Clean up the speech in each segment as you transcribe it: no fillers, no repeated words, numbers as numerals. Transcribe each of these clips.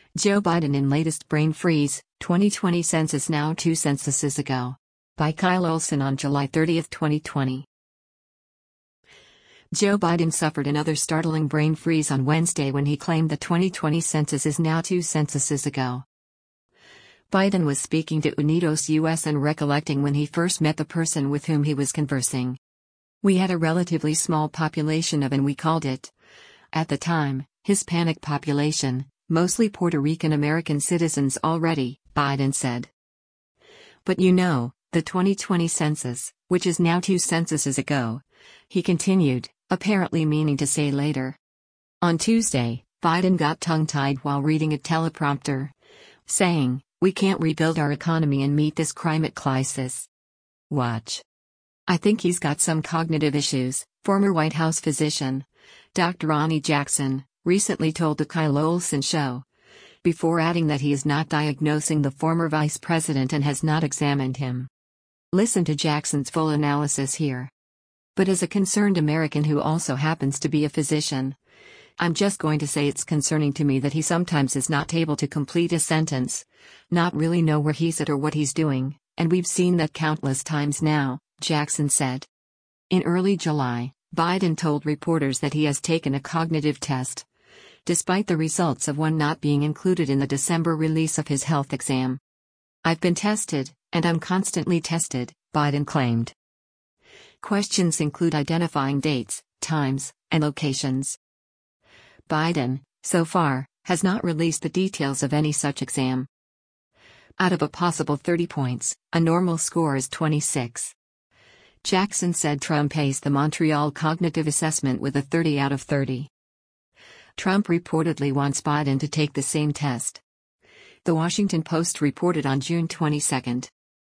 Joe Biden in latest brain freeze, 2020 census now 2 censuses ago. By Kyle Olson on July 30, 2020. Joe Biden suffered another startling brain freeze on Wednesday when he claimed the 2020 census is now 2 censuses ago. Biden was speaking to Unidos US and recollecting when he first met the person with whom he was conversing. We had a relatively small population of, and we called it, at the time, Hispanic population, mostly Puerto Rican American citizens already, Biden said. But the 2020 census, which is now 2 censuses ago, he continued, apparently meaning to say later. On Tuesday, Biden got tongue-tied while reading a teleprompter, saying, "We can't rebuild our economy and meet this climate crisis." Watch. I think he's got some cognitive issues, former White House physician, Dr. Ronny Jackson, recently told the Kyle Olson Show, before adding that he is not diagnosing the former vice president and has not examined him. Listen to Jackson's full analysis here. But as a concerned American who also happens to be a physician, I'm just going to say it's concerning to me that he sometimes is not able to complete a sentence, not really know where he's at or what he's doing, and we've seen that countless times now, Jackson said. In early July, Biden told reporters that he has taken a cognitive test, despite the results of one not being included in the December release of his health exam. "I've been tested, and I'm constantly tested," Biden claimed. Questions include identifying dates, times, and locations. Biden, so far, has not released the details of any such exam. Out of a possible 30 points, a normal score is 26. Jackson said Trump aced the Montreal Cognitive Assessment with a 30 out of 30. Trump reportedly wants Biden to take the same test. The Washington Post reported on June 22.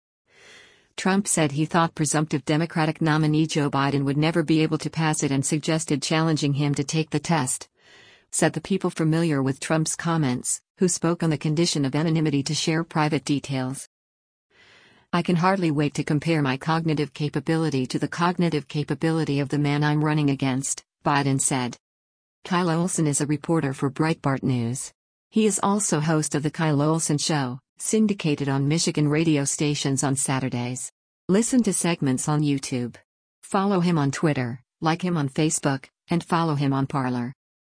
Trump said he thought presumptive Democratic nominee Joe Biden would never be able to pass it and suggested challenging him to take the test, said the people familiar with Trump's comments, who spoke on the condition of anonymity to share private details. "I can hardly wait to compare my cognitive capability to the cognitive capability of the man I'm running against," Biden said. Kyle Olson is a reporter for Breitbart News. He is also host of the Kyle Olson Show, syndicated on Michigan radio stations on Saturdays. Listen to segments on YouTube. Follow him on Twitter, like him on Facebook, and follow him on Parler.